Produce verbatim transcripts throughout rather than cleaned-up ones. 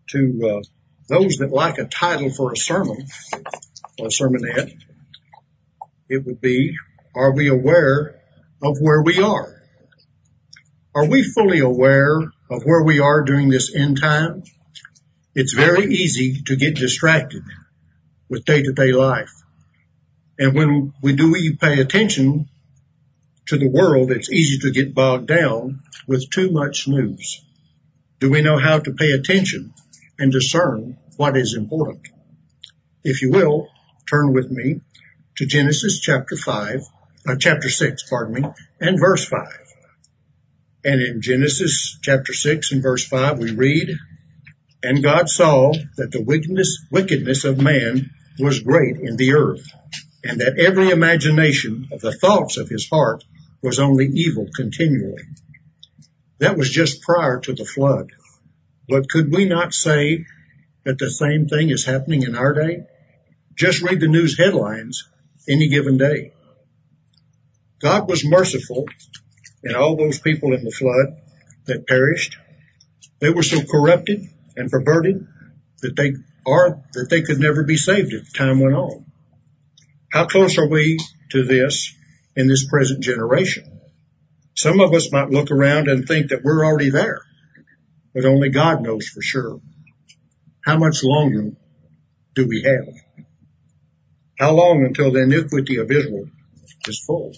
to uh, those that like a title for a sermon or a sermonette, it would be, are we aware of where we are? Are we fully aware of where we are during this end time? It's very easy to get distracted with day-to-day life. And when we do we pay attention to the world, it's easy to get bogged down with too much news. Do we know how to pay attention and discern what is important? If you will, turn with me to Genesis chapter five, uh, chapter six, pardon me, and verse five. And in Genesis chapter six and verse five, we read, "And God saw that the wickedness, wickedness of man was great in the earth, and that every imagination of the thoughts of his heart was only evil continually." That was just prior to the flood. But could we not say that the same thing is happening in our day? Just read the news headlines any given day. God was merciful in all those people in the flood that perished. They were so corrupted and perverted that they are that they could never be saved as time went on. How close are we to this in this present generation? Some of us might look around and think that we're already there, but only God knows for sure. How much longer do we have? How long until the iniquity of Israel is full?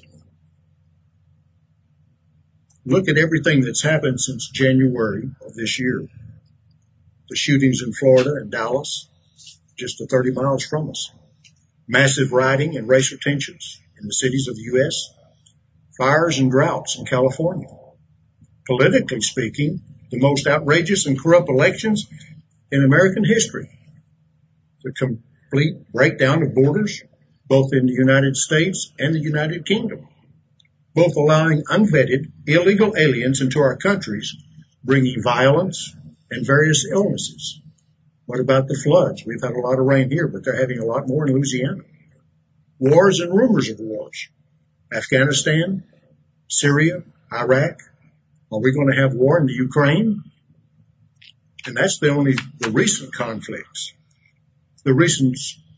Look at everything that's happened since January of this year. The shootings in Florida and Dallas, just thirty miles from us. Massive rioting and racial tensions in the cities of the U S Fires and droughts in California. Politically speaking, the most outrageous and corrupt elections in American history. The complete breakdown of borders, both in the United States and the United Kingdom. Both allowing unvetted, illegal aliens into our countries, bringing violence and various illnesses. What about the floods? We've had a lot of rain here, but they're having a lot more in Louisiana. Wars and rumors of wars. Afghanistan, Syria, Iraq. Are we going to have war in the Ukraine? And that's the only, the recent conflicts. The recent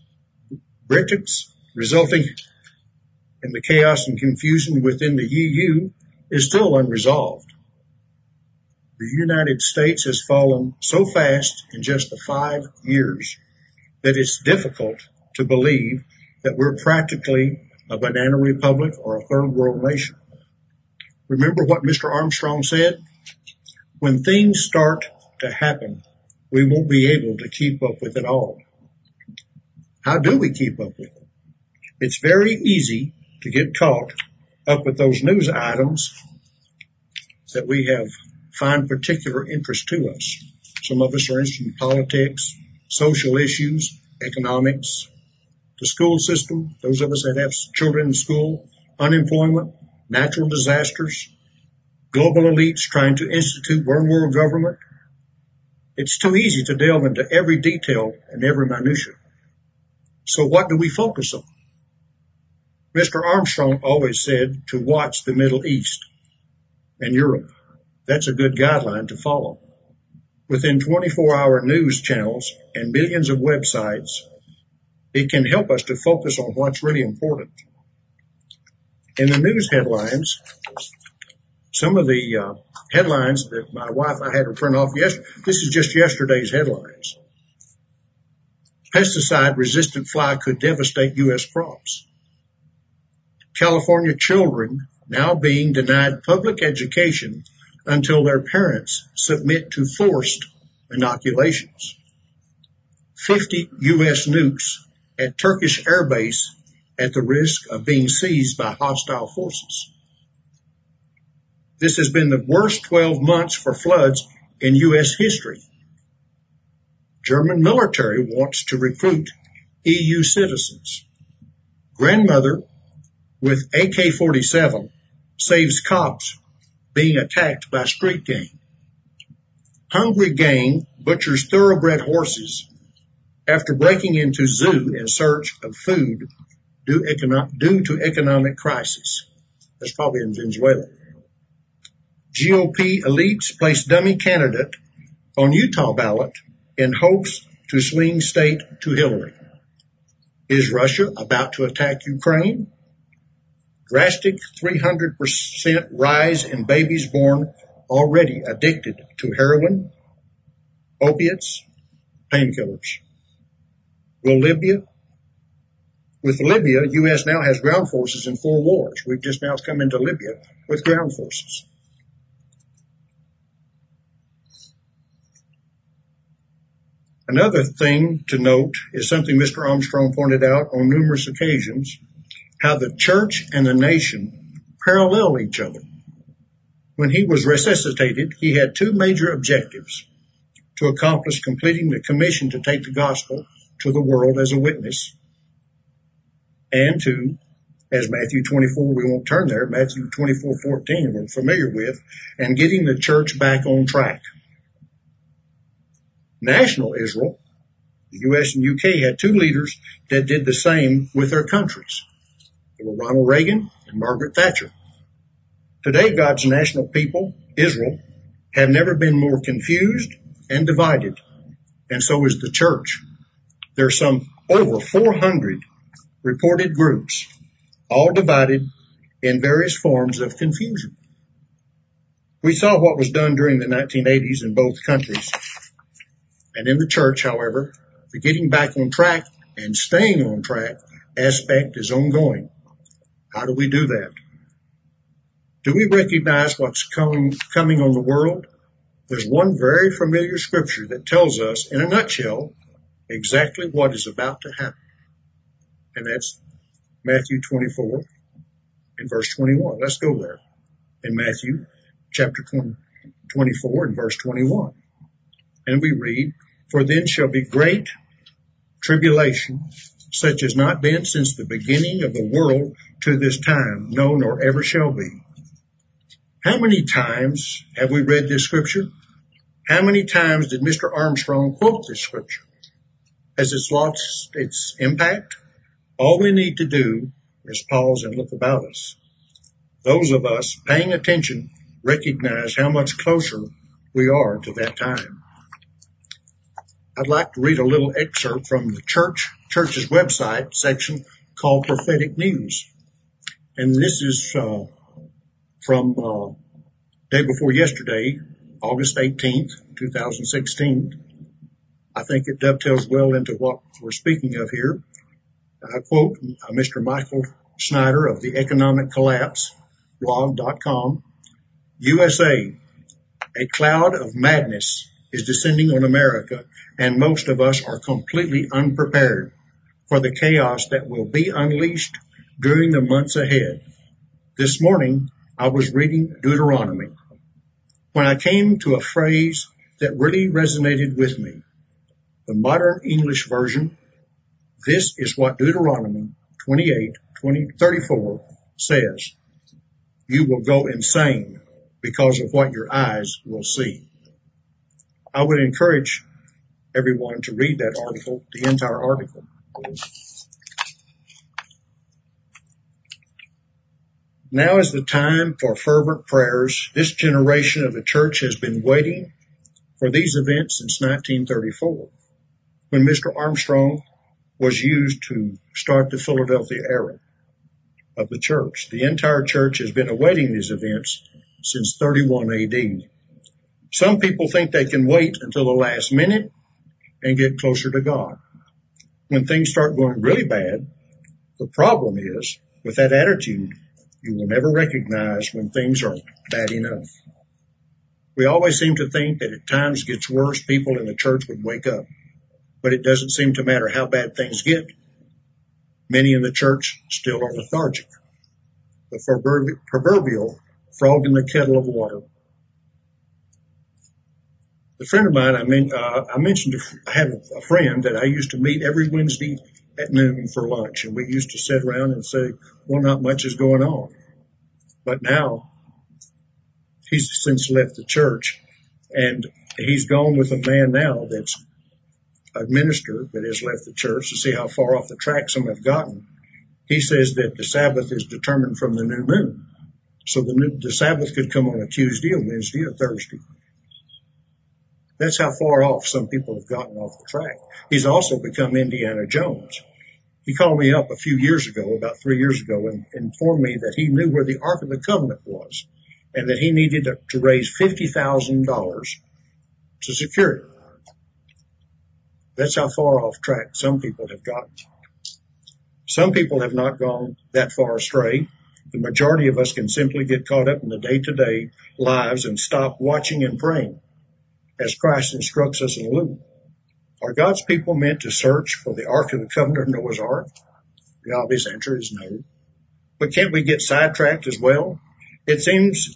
Brexit resulting in the chaos and confusion within the E U is still unresolved. The United States has fallen so fast in just the five years that it's difficult to believe that we're practically a banana republic or a third world nation. Remember what Mister Armstrong said? When things start to happen, we won't be able to keep up with it all. How do we keep up with it? It's very easy to get caught up with those news items that we have find particular interest to us. Some of us are interested in politics, social issues, economics, the school system, those of us that have children in school, unemployment, natural disasters, global elites trying to institute one world government. It's too easy to delve into every detail and every minutia. So what do we focus on? Mister Armstrong always said to watch the Middle East and Europe. That's a good guideline to follow. Within twenty-four hour news channels and millions of websites, it can help us to focus on what's really important. In the news headlines, some of the uh, headlines that my wife, I had to print off yesterday, this is just yesterday's headlines. Pesticide-resistant fly could devastate U S crops. California children now being denied public education until their parents submit to forced inoculations. fifty U S nukes at Turkish air base at the risk of being seized by hostile forces. This has been the worst twelve months for floods in U S history. German military wants to recruit E U citizens. Grandmother with A K forty-seven saves cops being attacked by street gang. Hungry gang butchers thoroughbred horses after breaking into zoo in search of food due, econo- due to economic crisis. That's probably in Venezuela. G O P elites place dummy candidate on Utah ballot in hopes to swing state to Hillary. Is Russia about to attack Ukraine? Drastic three hundred percent rise in babies born already addicted to heroin, opiates, painkillers. Will Libya? With Libya, U S now has ground forces in four wars. We've just now come into Libya with ground forces. Another thing to note is something Mister Armstrong pointed out on numerous occasions, how the church and the nation parallel each other. When he was resuscitated, he had two major objectives: to accomplish completing the commission to take the gospel to the world as a witness, and to, as Matthew twenty-four, we won't turn there, Matthew twenty-four fourteen we're familiar with, and getting the church back on track. National Israel, the U S and U K, had two leaders that did the same with their countries. They were Ronald Reagan and Margaret Thatcher. Today, God's national people, Israel, have never been more confused and divided, and so is the church. There are some over four hundred reported groups, all divided in various forms of confusion. We saw what was done during the nineteen eighties in both countries. And in the church, however, the getting back on track and staying on track aspect is ongoing. How do we do that? Do we recognize what's coming, coming on the world? There's one very familiar scripture that tells us, in a nutshell, exactly what is about to happen. And that's Matthew twenty-four and verse twenty-one. Let's go there. In Matthew chapter twenty-four and verse twenty-one. And we read, "For then shall be great tribulation, such as not been since the beginning of the world to this time, no, nor ever shall be." How many times have we read this scripture? How many times did Mister Armstrong quote this scripture? Has it lost its impact? All we need to do is pause and look about us. Those of us paying attention recognize how much closer we are to that time. I'd like to read a little excerpt from the church church's website section called Prophetic News. And this is uh, from uh, day before yesterday, August eighteenth, two thousand sixteen. I think it dovetails well into what we're speaking of here. I quote uh, Mister Michael Snyder of the Economic Collapse blog dot com. U S A, a cloud of madness is descending on America, and most of us are completely unprepared for the chaos that will be unleashed during the months ahead. This morning, I was reading Deuteronomy when I came to a phrase that really resonated with me. The modern English version, this is what Deuteronomy twenty-eight, twenty, thirty-four says. You will go insane because of what your eyes will see. I would encourage everyone to read that article, the entire article. Now is the time for fervent prayers. This generation of the church has been waiting for these events since nineteen thirty-four, when Mister Armstrong was used to start the Philadelphia era of the church. The entire church has been awaiting these events since thirty-one A D. Some people think they can wait until the last minute and get closer to God. When things start going really bad, the problem is, with that attitude, you will never recognize when things are bad enough. We always seem to think that at times it gets worse, people in the church would wake up. But it doesn't seem to matter how bad things get. Many in the church still are lethargic. The proverbial frog in the kettle of water. A friend of mine, I, mean, uh, I mentioned, I had a friend that I used to meet every Wednesday at noon for lunch, and we used to sit around and say, well, not much is going on. But now, he's since left the church, and he's gone with a man now that's a minister that has left the church, to see how far off the track some have gotten. He says that the Sabbath is determined from the new moon. So the, new, the Sabbath could come on a Tuesday, a Wednesday, or Thursday. That's how far off some people have gotten off the track. He's also become Indiana Jones. He called me up a few years ago, about three years ago, and informed me that he knew where the Ark of the Covenant was and that he needed to raise fifty thousand dollars to secure it. That's how far off track some people have gotten. Some people have not gone that far astray. The majority of us can simply get caught up in the day-to-day lives and stop watching and praying as Christ instructs us in Luke. Are God's people meant to search for the Ark of the Covenant or Noah's Ark? The obvious answer is no. But can't we get sidetracked as well? It seems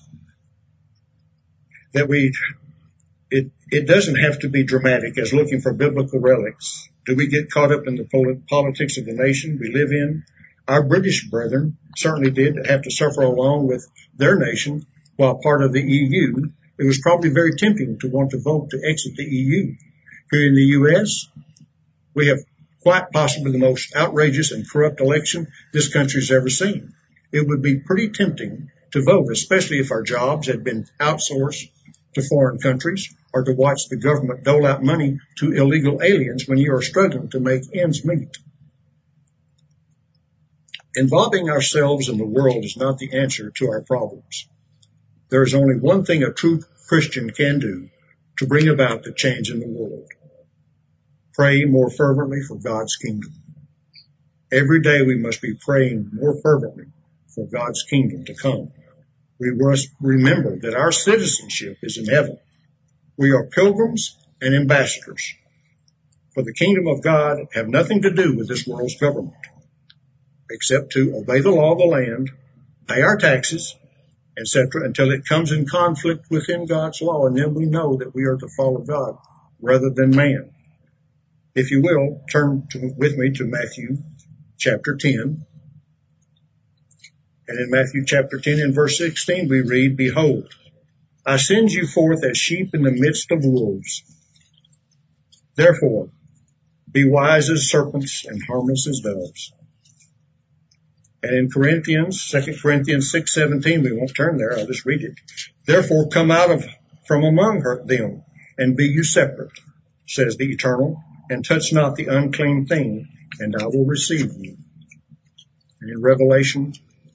that we, it, it doesn't have to be dramatic as looking for biblical relics. Do we get caught up in the politics of the nation we live in? Our British brethren certainly did have to suffer along with their nation while part of the E U. It was probably very tempting to want to vote to exit the E U. Here in the U S, we have quite possibly the most outrageous and corrupt election this country's ever seen. It would be pretty tempting to vote, especially if our jobs had been outsourced to foreign countries, or to watch the government dole out money to illegal aliens when you are struggling to make ends meet. Involving ourselves in the world is not the answer to our problems. There is only one thing a true Christian can do to bring about the change in the world. Pray more fervently for God's kingdom. Every day we must be praying more fervently for God's kingdom to come. We must remember that our citizenship is in heaven. We are pilgrims and ambassadors. For the kingdom of God have nothing to do with this world's government, except to obey the law of the land, pay our taxes, et cetera, until it comes in conflict within God's law, and then we know that we are to follow God rather than man. If you will, turn to, with me to Matthew chapter ten. And in Matthew chapter ten and verse sixteen, we read, Behold, I send you forth as sheep in the midst of wolves. Therefore, be wise as serpents and harmless as doves. And in Corinthians, Second Corinthians six seventeen, we won't turn there, I'll just read it. Therefore, come out of from among her, them, and be you separate, says the Eternal, and touch not the unclean thing, and I will receive you. And in Revelation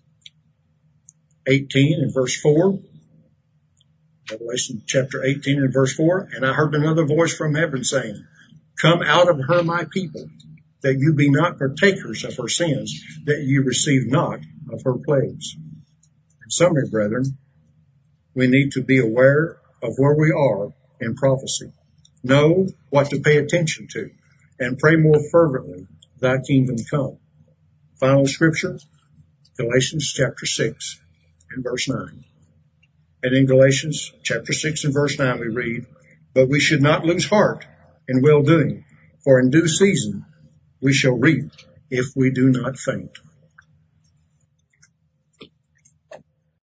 eighteen and verse four, Revelation chapter eighteen and verse four, and I heard another voice from heaven saying, Come out of her, my people, that you be not partakers of her sins, that you receive not of her plagues. In summary, brethren, we need to be aware of where we are in prophecy, know what to pay attention to, and pray more fervently, thy kingdom come. Final scripture, Galatians chapter six and verse nine. And in Galatians chapter six and verse nine we read, But we should not lose heart in well-doing, for in due season we shall reap if we do not faint.